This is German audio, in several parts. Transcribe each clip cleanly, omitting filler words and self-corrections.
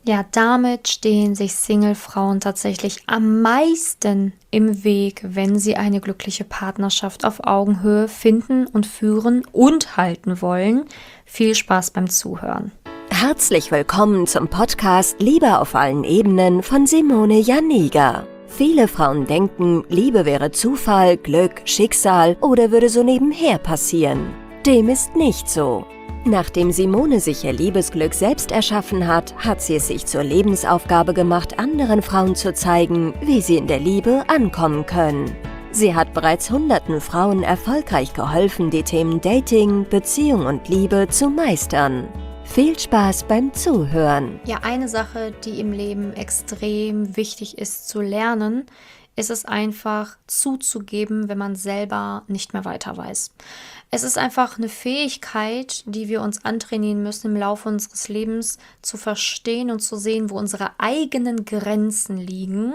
Ja, damit stehen sich Single-Frauen tatsächlich am meisten im Weg, wenn sie eine glückliche Partnerschaft auf Augenhöhe finden und führen und halten wollen. Viel Spaß beim Zuhören. Herzlich willkommen zum Podcast Liebe auf allen Ebenen von Simone Janiga. Viele Frauen denken, Liebe wäre Zufall, Glück, Schicksal oder würde so nebenher passieren. Dem ist nicht so. Nachdem Simone sich ihr Liebesglück selbst erschaffen hat, hat sie es sich zur Lebensaufgabe gemacht, anderen Frauen zu zeigen, wie sie in der Liebe ankommen können. Sie hat bereits hunderten Frauen erfolgreich geholfen, die Themen Dating, Beziehung und Liebe zu meistern. Viel Spaß beim Zuhören. Ja, eine Sache, die im Leben extrem wichtig ist zu lernen, ist es einfach zuzugeben, wenn man selber nicht mehr weiter weiß. Es ist einfach eine Fähigkeit, die wir uns antrainieren müssen im Laufe unseres Lebens, zu verstehen und zu sehen, wo unsere eigenen Grenzen liegen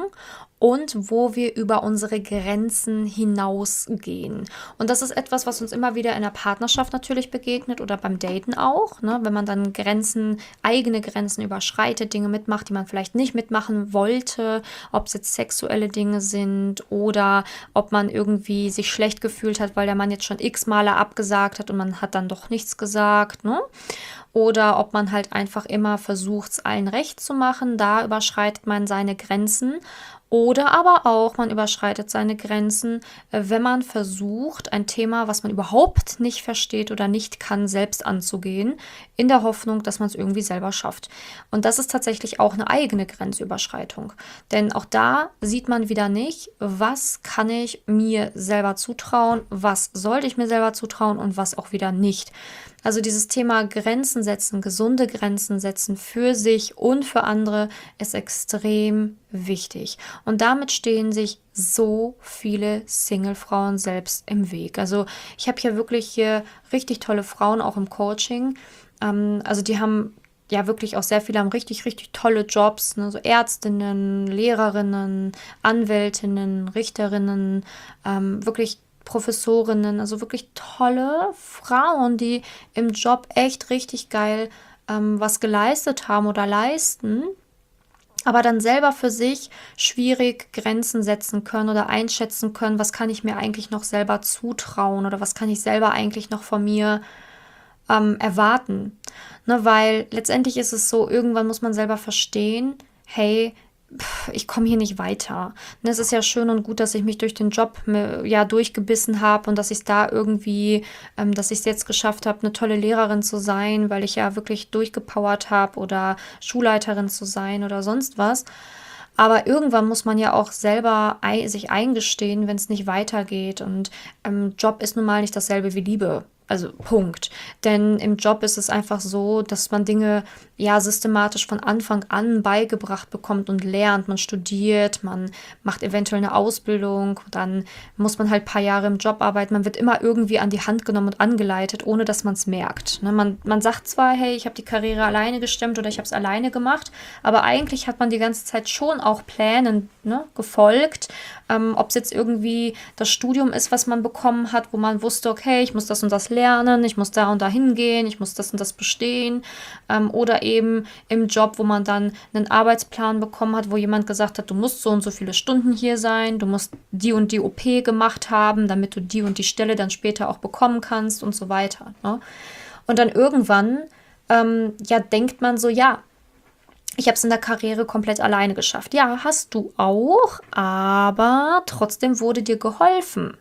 und wo wir über unsere Grenzen hinausgehen. Und das ist etwas, was uns immer wieder in der Partnerschaft natürlich begegnet oder beim Daten auch, ne? Wenn man dann eigene Grenzen überschreitet, Dinge mitmacht, die man vielleicht nicht mitmachen wollte, ob es jetzt sexuelle Dinge sind oder ob man irgendwie sich schlecht gefühlt hat, weil der Mann jetzt schon x Male abgesagt hat und man hat dann doch nichts gesagt, ne? Oder ob man halt einfach immer versucht, es allen recht zu machen, da überschreitet man seine Grenzen. Oder aber auch, man überschreitet seine Grenzen, wenn man versucht, ein Thema, was man überhaupt nicht versteht oder nicht kann, selbst anzugehen, in der Hoffnung, dass man es irgendwie selber schafft. Und das ist tatsächlich auch eine eigene Grenzüberschreitung. Denn auch da sieht man wieder nicht, was kann ich mir selber zutrauen, was sollte ich mir selber zutrauen und was auch wieder nicht. Also dieses Thema Grenzen setzen, gesunde Grenzen setzen für sich und für andere ist extrem wichtig. Und damit stehen sich so viele Single-Frauen selbst im Weg. Also ich habe hier wirklich richtig tolle Frauen auch im Coaching. Also die haben ja wirklich auch sehr viele haben richtig, richtig tolle Jobs, ne? So Ärztinnen, Lehrerinnen, Anwältinnen, Richterinnen, wirklich Professorinnen, also wirklich tolle Frauen, die im Job echt richtig geil was geleistet haben oder leisten, aber dann selber für sich schwierig Grenzen setzen können oder einschätzen können, was kann ich mir eigentlich noch selber zutrauen oder was kann ich selber eigentlich noch von mir erwarten. Ne, weil letztendlich ist es so, irgendwann muss man selber verstehen, hey, ich komme hier nicht weiter. Und es ist ja schön und gut, dass ich mich durch den Job ja durchgebissen habe und dass ich es da irgendwie, dass ich es jetzt geschafft habe, eine tolle Lehrerin zu sein, weil ich ja wirklich durchgepowert habe oder Schulleiterin zu sein oder sonst was. Aber irgendwann muss man ja auch selber sich eingestehen, wenn es nicht weitergeht. Und Job ist nun mal nicht dasselbe wie Liebe. Also Punkt. Denn im Job ist es einfach so, dass man Dinge ja systematisch von Anfang an beigebracht bekommt und lernt. Man studiert, man macht eventuell eine Ausbildung, dann muss man halt ein paar Jahre im Job arbeiten. Man wird immer irgendwie an die Hand genommen und angeleitet, ohne dass man es merkt. Ne? Man sagt zwar, hey, ich habe die Karriere alleine gestemmt oder ich habe es alleine gemacht, aber eigentlich hat man die ganze Zeit schon auch Plänen, ne, gefolgt. Ob es jetzt irgendwie das Studium ist, was man bekommen hat, wo man wusste, okay, ich muss das und das lernen, ich muss da und da hingehen, ich muss das und das bestehen. Oder eben im Job, wo man dann einen Arbeitsplan bekommen hat, wo jemand gesagt hat, du musst so und so viele Stunden hier sein, du musst die und die OP gemacht haben, damit du die und die Stelle dann später auch bekommen kannst und so weiter. Ne? Und dann irgendwann, ja, denkt man so, ja, ich habe es in der Karriere komplett alleine geschafft. Ja, hast du auch, aber trotzdem wurde dir geholfen.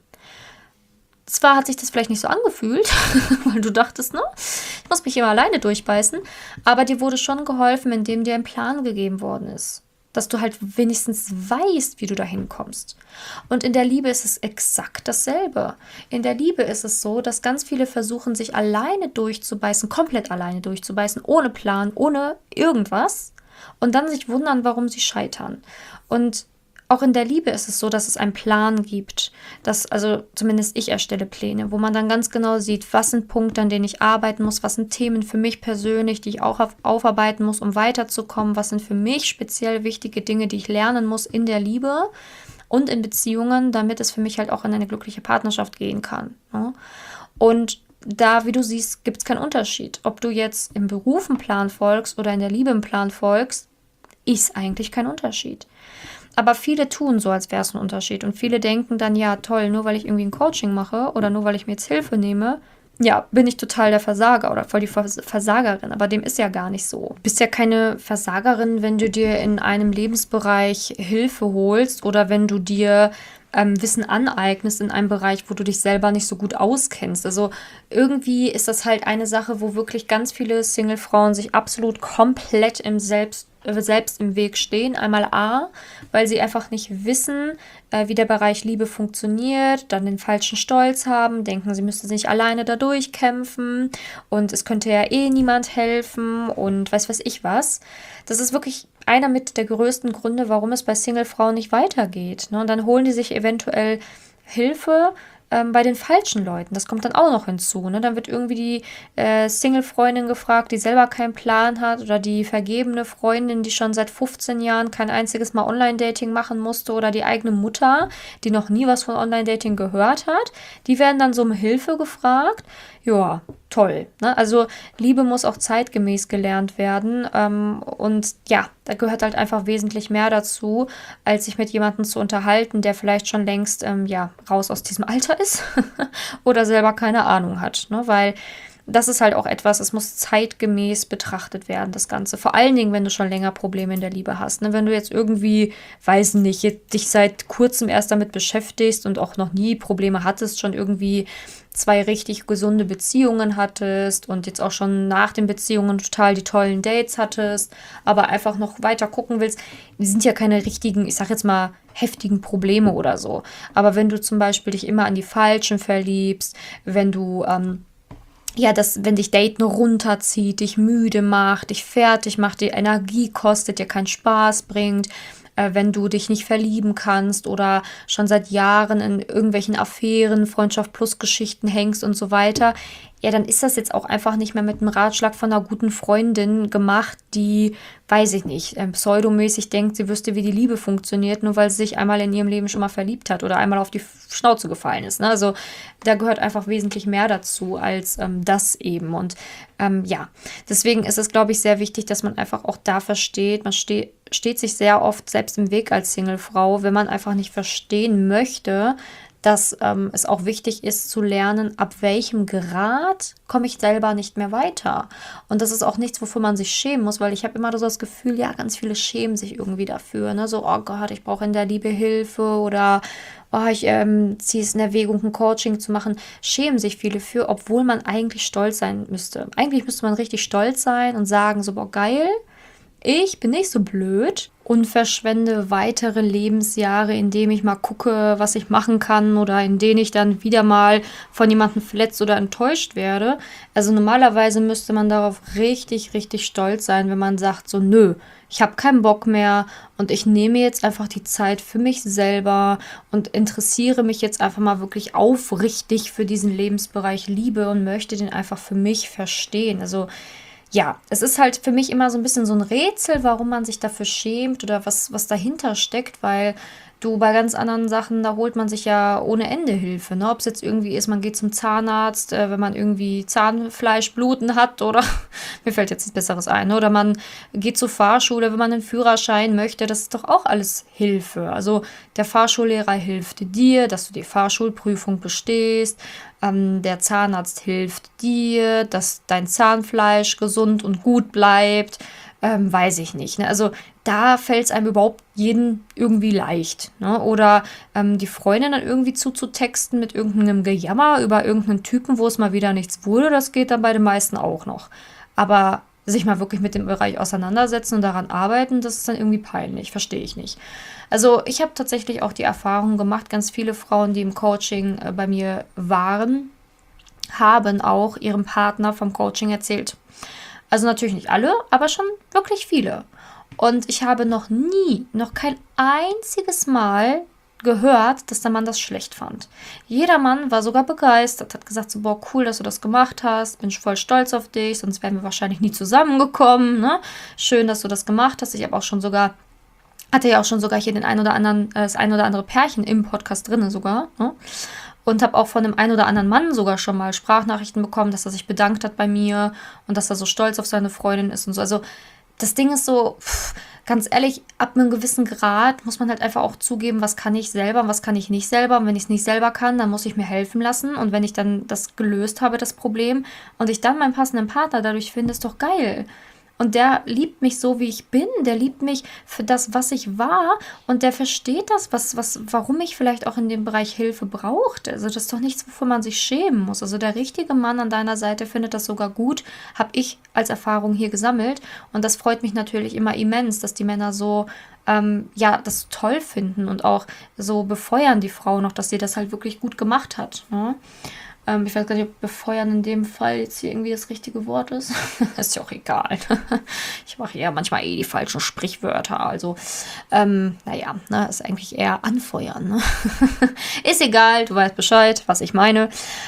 Zwar hat sich das vielleicht nicht so angefühlt, weil du dachtest, ne, ich muss mich immer alleine durchbeißen, aber dir wurde schon geholfen, indem dir ein Plan gegeben worden ist. Dass du halt wenigstens weißt, wie du dahin kommst. Und in der Liebe ist es exakt dasselbe. In der Liebe ist es so, dass ganz viele versuchen, sich alleine durchzubeißen, komplett alleine durchzubeißen, ohne Plan, ohne irgendwas. Und dann sich wundern, warum sie scheitern. Und auch in der Liebe ist es so, dass es einen Plan gibt, also zumindest ich erstelle Pläne, wo man dann ganz genau sieht, was sind Punkte, an denen ich arbeiten muss, was sind Themen für mich persönlich, die ich auch aufarbeiten muss, um weiterzukommen, was sind für mich speziell wichtige Dinge, die ich lernen muss in der Liebe und in Beziehungen, damit es für mich halt auch in eine glückliche Partnerschaft gehen kann. Ne? Und da, wie du siehst, gibt es keinen Unterschied. Ob du jetzt im Beruf einen Plan folgst oder in der Liebe einen Plan folgst, ist eigentlich kein Unterschied. Aber viele tun so, als wäre es ein Unterschied. Und viele denken dann, ja toll, nur weil ich irgendwie ein Coaching mache oder nur weil ich mir jetzt Hilfe nehme, ja, bin ich total der Versager oder voll die Versagerin. Aber dem ist ja gar nicht so. Du bist ja keine Versagerin, wenn du dir in einem Lebensbereich Hilfe holst oder wenn du dir Wissen aneignest in einem Bereich, wo du dich selber nicht so gut auskennst. Also irgendwie ist das halt eine Sache, wo wirklich ganz viele Single-Frauen sich absolut komplett selbst im Weg stehen. Einmal A, weil sie einfach nicht wissen, wie der Bereich Liebe funktioniert, dann den falschen Stolz haben, denken, sie müssten sich alleine da durchkämpfen und es könnte ja eh niemand helfen und weiß ich was. Das ist wirklich einer mit der größten Gründe, warum es bei Single-Frauen nicht weitergeht. Ne? Und dann holen die sich eventuell Hilfe bei den falschen Leuten. Das kommt dann auch noch hinzu. Ne? Dann wird irgendwie die Single-Freundin gefragt, die selber keinen Plan hat oder die vergebene Freundin, die schon seit 15 Jahren kein einziges Mal Online-Dating machen musste oder die eigene Mutter, die noch nie was von Online-Dating gehört hat. Die werden dann so um Hilfe gefragt. Ja, toll. Ne? Also Liebe muss auch zeitgemäß gelernt werden. Und ja, da gehört halt einfach wesentlich mehr dazu, als sich mit jemandem zu unterhalten, der vielleicht schon längst raus aus diesem Alter ist oder selber keine Ahnung hat. Ne? Weil das ist halt auch etwas, es muss zeitgemäß betrachtet werden, das Ganze. Vor allen Dingen, wenn du schon länger Probleme in der Liebe hast. Ne? Wenn du jetzt irgendwie, weiß nicht, dich seit kurzem erst damit beschäftigst und auch noch nie Probleme hattest, schon irgendwie 2 richtig gesunde Beziehungen hattest und jetzt auch schon nach den Beziehungen total die tollen Dates hattest, aber einfach noch weiter gucken willst, die sind ja keine richtigen, ich sag jetzt mal, heftigen Probleme oder so. Aber wenn du zum Beispiel dich immer an die Falschen verliebst, wenn du wenn dich Daten runterzieht, dich müde macht, dich fertig macht, dir Energie kostet, dir keinen Spaß bringt, wenn du dich nicht verlieben kannst oder schon seit Jahren in irgendwelchen Affären, Freundschaft plus Geschichten hängst und so weiter, ja, dann ist das jetzt auch einfach nicht mehr mit einem Ratschlag von einer guten Freundin gemacht, die, weiß ich nicht, pseudomäßig denkt, sie wüsste, wie die Liebe funktioniert, nur weil sie sich einmal in ihrem Leben schon mal verliebt hat oder einmal auf die Schnauze gefallen ist. Ne? Also da gehört einfach wesentlich mehr dazu als das eben. Und deswegen ist es, glaube ich, sehr wichtig, dass man einfach auch da versteht, man steht sich sehr oft selbst im Weg als Singlefrau, wenn man einfach nicht verstehen möchte, dass es auch wichtig ist zu lernen, ab welchem Grad komme ich selber nicht mehr weiter. Und das ist auch nichts, wofür man sich schämen muss, weil ich habe immer so das Gefühl, ja, ganz viele schämen sich irgendwie dafür. Ne? So, oh Gott, ich brauche in der Liebe Hilfe oder oh, ich ziehe es in Erwägung, ein Coaching zu machen. Schämen sich viele für, obwohl man eigentlich stolz sein müsste. Eigentlich müsste man richtig stolz sein und sagen, so, boah, geil, ich bin nicht so blöd und verschwende weitere Lebensjahre, indem ich mal gucke, was ich machen kann oder in denen ich dann wieder mal von jemandem verletzt oder enttäuscht werde. Also normalerweise müsste man darauf richtig, richtig stolz sein, wenn man sagt so, nö, ich habe keinen Bock mehr und ich nehme jetzt einfach die Zeit für mich selber und interessiere mich jetzt einfach mal wirklich aufrichtig für diesen Lebensbereich Liebe und möchte den einfach für mich verstehen. Also ja, es ist halt für mich immer so ein bisschen so ein Rätsel, warum man sich dafür schämt oder was dahinter steckt, weil du bei ganz anderen Sachen, da holt man sich ja ohne Ende Hilfe. Ne? Ob es jetzt irgendwie ist, man geht zum Zahnarzt, wenn man irgendwie Zahnfleischbluten hat oder mir fällt jetzt nichts Besseres ein. Ne? Oder man geht zur Fahrschule, wenn man einen Führerschein möchte. Das ist doch auch alles Hilfe. Also der Fahrschullehrer hilft dir, dass du die Fahrschulprüfung bestehst. Der Zahnarzt hilft dir, dass dein Zahnfleisch gesund und gut bleibt. Weiß ich nicht. Ne? Also da fällt es einem überhaupt jeden irgendwie leicht. Ne? Oder die Freundin dann irgendwie zuzutexten mit irgendeinem Gejammer über irgendeinen Typen, wo es mal wieder nichts wurde, das geht dann bei den meisten auch noch. Aber sich mal wirklich mit dem Bereich auseinandersetzen und daran arbeiten, das ist dann irgendwie peinlich, verstehe ich nicht. Also ich habe tatsächlich auch die Erfahrung gemacht, ganz viele Frauen, die im Coaching bei mir waren, haben auch ihrem Partner vom Coaching erzählt. Also natürlich nicht alle, aber schon wirklich viele. Und ich habe noch kein einziges Mal gehört, dass der Mann das schlecht fand. Jeder Mann war sogar begeistert, hat gesagt so, boah, cool, dass du das gemacht hast, bin voll stolz auf dich, sonst wären wir wahrscheinlich nie zusammengekommen, ne? Schön, dass du das gemacht hast. Ich habe auch schon sogar, hatte ja auch schon sogar hier das ein oder andere Pärchen im Podcast drin sogar, ne? Und habe auch von dem einen oder anderen Mann sogar schon mal Sprachnachrichten bekommen, dass er sich bedankt hat bei mir und dass er so stolz auf seine Freundin ist und so. Also das Ding ist so, ganz ehrlich, ab einem gewissen Grad muss man halt einfach auch zugeben, was kann ich selber und was kann ich nicht selber. Und wenn ich es nicht selber kann, dann muss ich mir helfen lassen. Und wenn ich dann das gelöst habe, das Problem, und ich dann meinen passenden Partner dadurch finde, ist doch geil. Und der liebt mich so, wie ich bin. Der liebt mich für das, was ich war. Und der versteht das, warum ich vielleicht auch in dem Bereich Hilfe brauchte. Also das ist doch nichts, wovon man sich schämen muss. Also der richtige Mann an deiner Seite findet das sogar gut. Habe ich als Erfahrung hier gesammelt. Und das freut mich natürlich immer immens, dass die Männer so, das toll finden und auch so befeuern die Frau noch, dass sie das halt wirklich gut gemacht hat. Ne? Ich weiß gar nicht, ob befeuern in dem Fall jetzt hier irgendwie das richtige Wort ist. Ist ja auch egal. Ich mache ja manchmal die falschen Sprichwörter. Also, ist eigentlich eher anfeuern. Ne? Ist egal, du weißt Bescheid, was ich meine.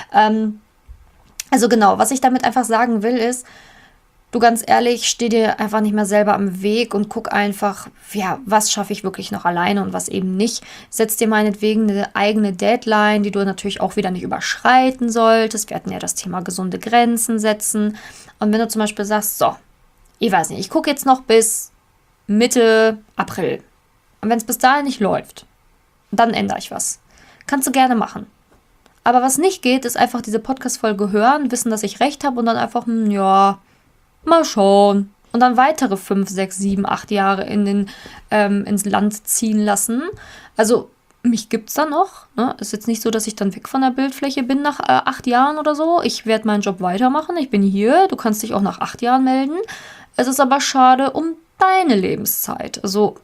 Also genau, was ich damit einfach sagen will, ist, du, ganz ehrlich, steh dir einfach nicht mehr selber am Weg und guck einfach, ja, was schaffe ich wirklich noch alleine und was eben nicht. Setz dir meinetwegen eine eigene Deadline, die du natürlich auch wieder nicht überschreiten solltest. Wir hatten ja das Thema gesunde Grenzen setzen. Und wenn du zum Beispiel sagst, so, ich weiß nicht, ich gucke jetzt noch bis Mitte April. Und wenn es bis dahin nicht läuft, dann ändere ich was. Kannst du gerne machen. Aber was nicht geht, ist einfach diese Podcast-Folge hören, wissen, dass ich recht habe und dann einfach, mal schauen. Und dann weitere 5, 6, 7, 8 Jahre ins Land ziehen lassen. Also mich gibt es da noch. Ne? Ist jetzt nicht so, dass ich dann weg von der Bildfläche bin nach 8 Jahren oder so. Ich werde meinen Job weitermachen. Ich bin hier. Du kannst dich auch nach 8 Jahren melden. Es ist aber schade um deine Lebenszeit. Also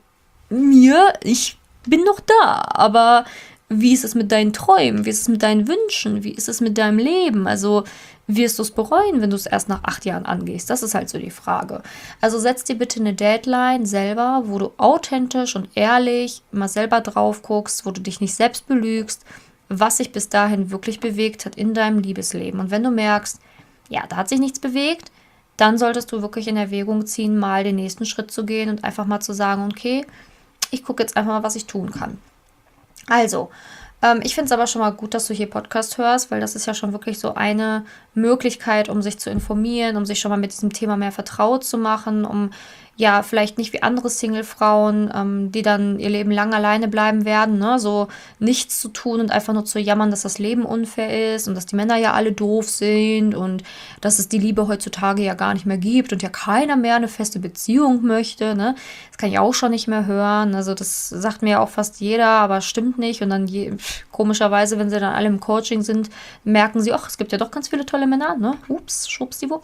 ich bin noch da. Aber wie ist es mit deinen Träumen? Wie ist es mit deinen Wünschen? Wie ist es mit deinem Leben? Also wirst du es bereuen, wenn du es erst nach 8 Jahren angehst? Das ist halt so die Frage. Also setz dir bitte eine Deadline selber, wo du authentisch und ehrlich immer selber drauf guckst, wo du dich nicht selbst belügst, was sich bis dahin wirklich bewegt hat in deinem Liebesleben. Und wenn du merkst, ja, da hat sich nichts bewegt, dann solltest du wirklich in Erwägung ziehen, mal den nächsten Schritt zu gehen und einfach mal zu sagen, okay, ich gucke jetzt einfach mal, was ich tun kann. Also, ich finde es aber schon mal gut, dass du hier Podcast hörst, weil das ist ja schon wirklich so eine Möglichkeit, um sich zu informieren, um sich schon mal mit diesem Thema mehr vertraut zu machen, um ja vielleicht nicht wie andere Single-Frauen, die dann ihr Leben lang alleine bleiben werden, ne, so nichts zu tun und einfach nur zu jammern, dass das Leben unfair ist und dass die Männer ja alle doof sind und dass es die Liebe heutzutage ja gar nicht mehr gibt und ja keiner mehr eine feste Beziehung möchte, ne. Das kann ich auch schon nicht mehr hören. Also das sagt mir ja auch fast jeder, aber stimmt nicht. Und dann komischerweise, wenn sie dann alle im Coaching sind, merken sie, ach, es gibt ja doch ganz viele tolle Männer, ne? Ups, schwuppsdiwupps.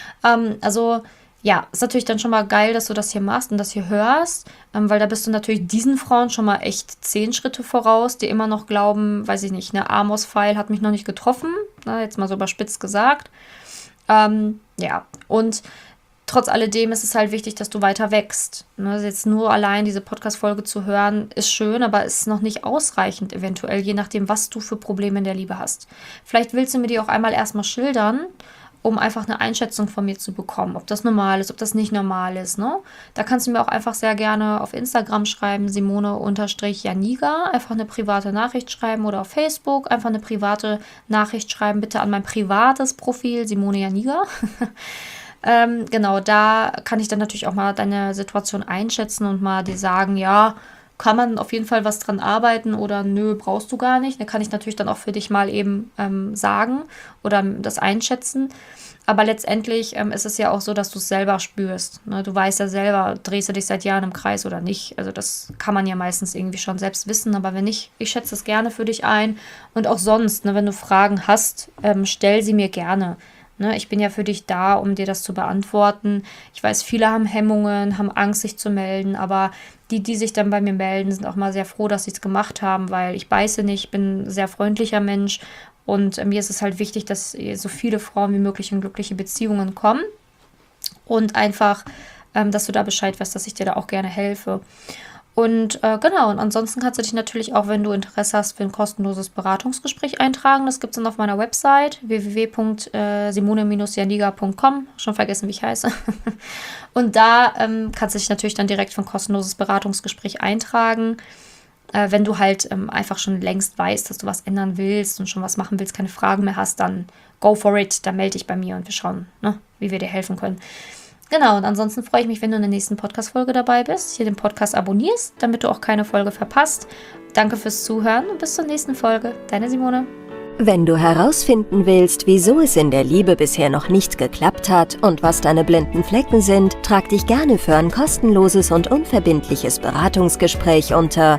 Ja, ist natürlich dann schon mal geil, dass du das hier machst und das hier hörst, weil da bist du natürlich diesen Frauen schon mal echt 10 Schritte voraus, die immer noch glauben, weiß ich nicht, eine Amos-Pfeil hat mich noch nicht getroffen, ne, jetzt mal so überspitzt gesagt. Und trotz alledem ist es halt wichtig, dass du weiter wächst. Ne, also jetzt nur allein diese Podcast-Folge zu hören, ist schön, aber ist noch nicht ausreichend eventuell, je nachdem, was du für Probleme in der Liebe hast. Vielleicht willst du mir die auch einmal erstmal schildern, um einfach eine Einschätzung von mir zu bekommen, ob das normal ist, ob das nicht normal ist. Ne? Da kannst du mir auch einfach sehr gerne auf Instagram schreiben, Simone_Janiga, einfach eine private Nachricht schreiben oder auf Facebook einfach eine private Nachricht schreiben, bitte an mein privates Profil, Simone Janiga. Genau, da kann ich dann natürlich auch mal deine Situation einschätzen und mal dir sagen, ja, kann man auf jeden Fall was dran arbeiten oder nö, brauchst du gar nicht. Da kann ich natürlich dann auch für dich mal eben sagen oder das einschätzen. Aber letztendlich ist es ja auch so, dass du es selber spürst. Ne? Du weißt ja selber, drehst du dich seit Jahren im Kreis oder nicht. Also das kann man ja meistens irgendwie schon selbst wissen. Aber wenn nicht, ich schätze es gerne für dich ein. Und auch sonst, ne, wenn du Fragen hast, stell sie mir gerne. Ne, ich bin ja für dich da, um dir das zu beantworten. Ich weiß, viele haben Hemmungen, haben Angst, sich zu melden, aber die sich dann bei mir melden, sind auch mal sehr froh, dass sie es gemacht haben, weil ich beiße nicht, bin ein sehr freundlicher Mensch und mir ist es halt wichtig, dass so viele Frauen wie möglich in glückliche Beziehungen kommen und einfach, dass du da Bescheid weißt, dass ich dir da auch gerne helfe. Und genau, und ansonsten kannst du dich natürlich auch, wenn du Interesse hast, für ein kostenloses Beratungsgespräch eintragen. Das gibt es dann auf meiner Website www.simone-janiga.com. Schon vergessen, wie ich heiße. Und da kannst du dich natürlich dann direkt für ein kostenloses Beratungsgespräch eintragen. Wenn du halt einfach schon längst weißt, dass du was ändern willst und schon was machen willst, keine Fragen mehr hast, dann go for it, dann melde dich bei mir und wir schauen, ne, wie wir dir helfen können. Genau, und ansonsten freue ich mich, wenn du in der nächsten Podcast-Folge dabei bist, hier den Podcast abonnierst, damit du auch keine Folge verpasst. Danke fürs Zuhören und bis zur nächsten Folge. Deine Simone. Wenn du herausfinden willst, wieso es in der Liebe bisher noch nicht geklappt hat und was deine blinden Flecken sind, trag dich gerne für ein kostenloses und unverbindliches Beratungsgespräch unter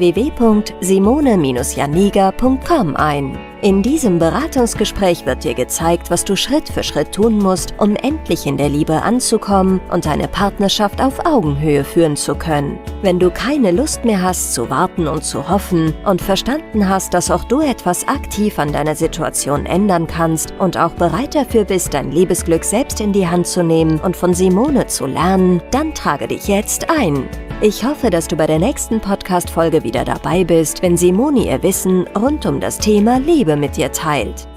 www.simone-janiga.com ein. In diesem Beratungsgespräch wird dir gezeigt, was du Schritt für Schritt tun musst, um endlich in der Liebe anzukommen und deine Partnerschaft auf Augenhöhe führen zu können. Wenn du keine Lust mehr hast zu warten und zu hoffen und verstanden hast, dass auch du etwas aktiv an deiner Situation ändern kannst und auch bereit dafür bist, dein Liebesglück selbst in die Hand zu nehmen und von Simone zu lernen, dann trage dich jetzt ein. Ich hoffe, dass du bei der nächsten Podcast-Folge wieder dabei bist, wenn Simone ihr Wissen rund um das Thema Liebe mit dir teilt.